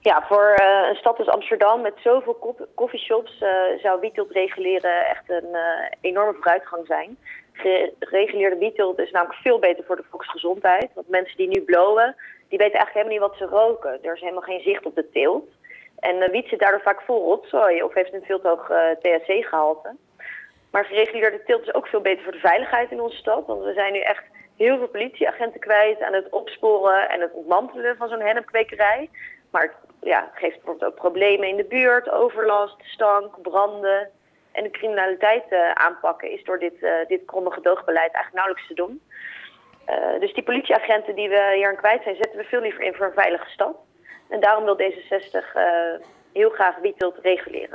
Ja, voor een stad als Amsterdam met zoveel coffeeshops zou wietteelt reguleren echt een enorme vooruitgang zijn. Gereguleerde wietteelt is namelijk veel beter voor de volksgezondheid. Want mensen die nu blowen, die weten eigenlijk helemaal niet wat ze roken. Er is helemaal geen zicht op de teelt. En wiet zit daardoor vaak vol rotzooi of heeft een veel te hoog THC-gehalte. Maar gereguleerde teelt is ook veel beter voor de veiligheid in onze stad. Want we zijn nu echt heel veel politieagenten kwijt aan het opsporen en het ontmantelen van zo'n hennepkwekerij. Maar het geeft bijvoorbeeld ook problemen in de buurt, overlast, stank, branden. En de criminaliteit aanpakken is door dit kromme gedoogbeleid eigenlijk nauwelijks te doen. Dus die politieagenten die we hier aan kwijt zijn, zetten we veel liever in voor een veilige stad. En daarom wil D66 heel graag wietteelt reguleren.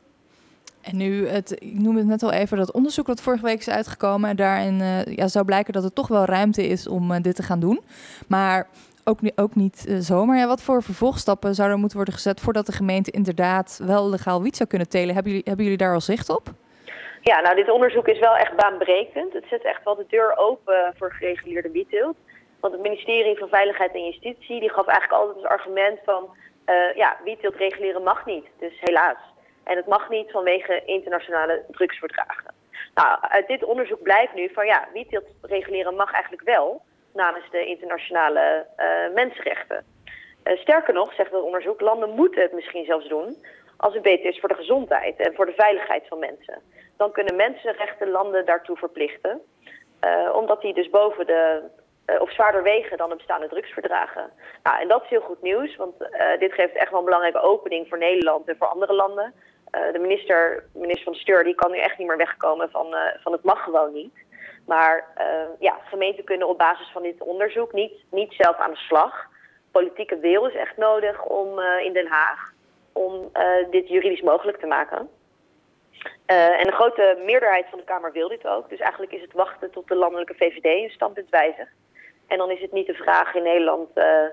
En nu, ik noemde het net al even, dat onderzoek dat vorige week is uitgekomen. En daarin zou blijken dat er toch wel ruimte is om dit te gaan doen. Maar ook niet zomaar. Ja, wat voor vervolgstappen zouden er moeten worden gezet voordat de gemeente inderdaad wel legaal wiet zou kunnen telen? Hebben jullie daar al zicht op? Ja, nou dit onderzoek is wel echt baanbrekend. Het zet echt wel de deur open voor gereguleerde wietteelt. Want het ministerie van Veiligheid en Justitie die gaf eigenlijk altijd als argument van wietteelt reguleren mag niet. Dus helaas. En het mag niet vanwege internationale drugsverdragen. Nou, uit dit onderzoek blijkt nu van wietteelt reguleren mag eigenlijk wel namens de internationale mensenrechten. Sterker nog, zegt het onderzoek, landen moeten het misschien zelfs doen als het beter is voor de gezondheid en voor de veiligheid van mensen. Dan kunnen mensenrechten landen daartoe verplichten, omdat die dus boven of zwaarder wegen dan de bestaande drugsverdragen. Nou, en dat is heel goed nieuws, want dit geeft echt wel een belangrijke opening voor Nederland en voor andere landen. De minister van Steur, die kan nu echt niet meer wegkomen van het mag gewoon niet. Maar gemeenten kunnen op basis van dit onderzoek niet zelf aan de slag. Politieke wil is echt nodig in Den Haag om dit juridisch mogelijk te maken. En een grote meerderheid van de Kamer wil dit ook. Dus eigenlijk is het wachten tot de landelijke VVD een standpunt wijzigt. En dan is het niet de vraag in Nederland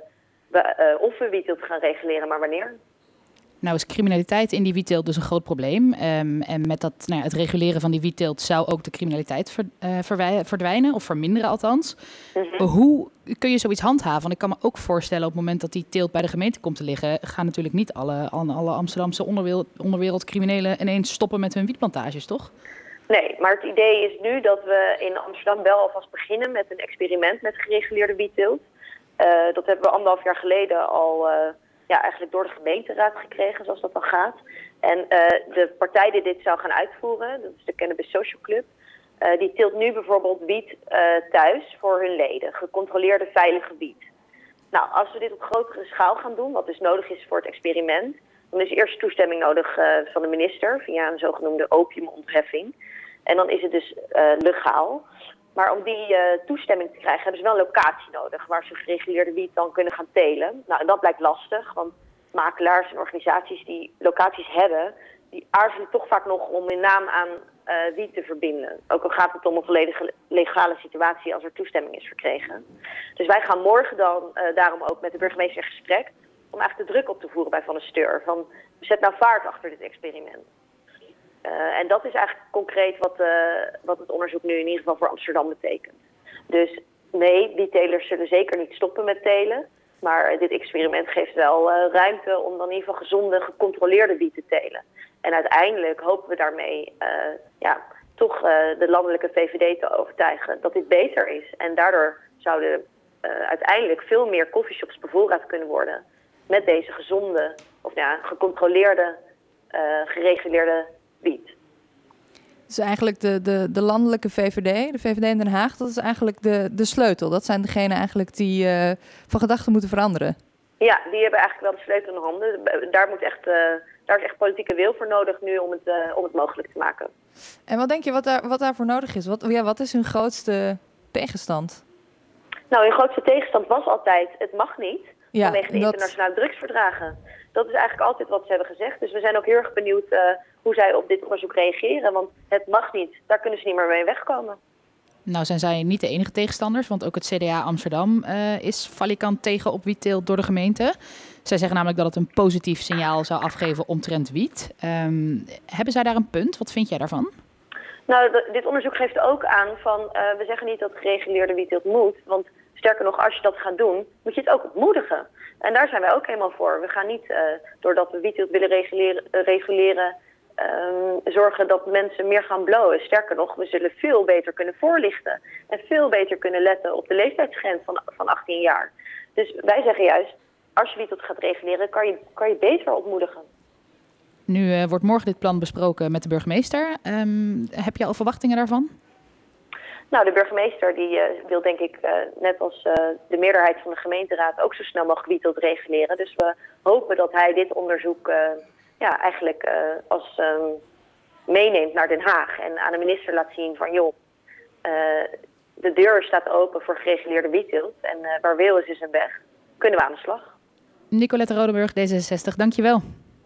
of we wietteelt gaan reguleren, maar wanneer. Nou is criminaliteit in die wietteelt dus een groot probleem. En met het reguleren van die wietteelt zou ook de criminaliteit verdwijnen, of verminderen althans. Mm-hmm. Hoe kun je zoiets handhaven? Want ik kan me ook voorstellen op het moment dat die teelt bij de gemeente komt te liggen, gaan natuurlijk niet alle Amsterdamse onderwereldcriminelen ineens stoppen met hun wietplantages, toch? Nee, maar het idee is nu dat we in Amsterdam wel alvast beginnen met een experiment met gereguleerde wietteelt. Dat hebben we 1,5 jaar geleden al eigenlijk door de gemeenteraad gekregen, zoals dat dan gaat. En de partij die dit zou gaan uitvoeren, dat is de Cannabis Social Club, die teelt nu bijvoorbeeld wiet thuis voor hun leden. Gecontroleerde veilige wiet. Nou, als we dit op grotere schaal gaan doen, wat dus nodig is voor het experiment, dan is eerst toestemming nodig van de minister via een zogenoemde opiumontheffing. En dan is het dus legaal. Maar om die toestemming te krijgen hebben ze wel een locatie nodig waar ze gereguleerde wiet dan kunnen gaan telen. Nou, en dat blijkt lastig, want makelaars en organisaties die locaties hebben, die aarzelen toch vaak nog om hun naam aan wiet te verbinden. Ook al gaat het om een volledige legale situatie als er toestemming is verkregen. Dus wij gaan morgen dan daarom ook met de burgemeester in gesprek om eigenlijk de druk op te voeren bij Van der Steur. Van, zet nou vaart achter dit experiment. En dat is eigenlijk concreet wat het onderzoek nu in ieder geval voor Amsterdam betekent. Dus nee, die telers zullen zeker niet stoppen met telen. Maar dit experiment geeft wel ruimte om dan in ieder geval gezonde, gecontroleerde wiet te telen. En uiteindelijk hopen we daarmee toch de landelijke VVD te overtuigen dat dit beter is. En daardoor zouden uiteindelijk veel meer coffeeshops bevoorraad kunnen worden met deze gezonde, of gecontroleerde, gereguleerde wiet. Dus eigenlijk de landelijke VVD, de VVD in Den Haag, dat is eigenlijk de sleutel. Dat zijn degenen eigenlijk die van gedachten moeten veranderen. Ja, die hebben eigenlijk wel de sleutel in handen. Daar is echt politieke wil voor nodig nu om het mogelijk te maken. En wat denk je wat daarvoor nodig is? Wat is hun grootste tegenstand? Nou, hun grootste tegenstand was altijd, het mag niet, vanwege de internationale drugsverdragen. Dat is eigenlijk altijd wat ze hebben gezegd. Dus we zijn ook heel erg benieuwd hoe zij op dit onderzoek reageren. Want het mag niet, daar kunnen ze niet meer mee wegkomen. Nou zijn zij niet de enige tegenstanders, want ook het CDA Amsterdam is valikant tegen op wietteelt door de gemeente. Zij zeggen namelijk dat het een positief signaal zou afgeven omtrent wiet. Hebben zij daar een punt? Wat vind jij daarvan? Nou, dit onderzoek geeft ook aan van, we zeggen niet dat gereguleerde wietteelt moet. Want Sterker nog, als je dat gaat doen, moet je het ook ontmoedigen. En daar zijn wij ook helemaal voor. We gaan niet, doordat we wietteelt willen reguleren, zorgen dat mensen meer gaan blowen. Sterker nog, we zullen veel beter kunnen voorlichten. En veel beter kunnen letten op de leeftijdsgrens van 18 jaar. Dus wij zeggen juist, als je wietteelt gaat reguleren, kan je beter ontmoedigen. Nu wordt morgen dit plan besproken met de burgemeester. Heb je al verwachtingen daarvan? Nou, de burgemeester die wil denk ik, net als de meerderheid van de gemeenteraad, ook zo snel mogelijk wietteelt reguleren. Dus we hopen dat hij dit onderzoek eigenlijk meeneemt naar Den Haag. En aan de minister laat zien van, joh, de deur staat open voor gereguleerde wietteelt. En waar wil is een weg. Kunnen we aan de slag. Nicolette Rodenburg, D66, dankjewel.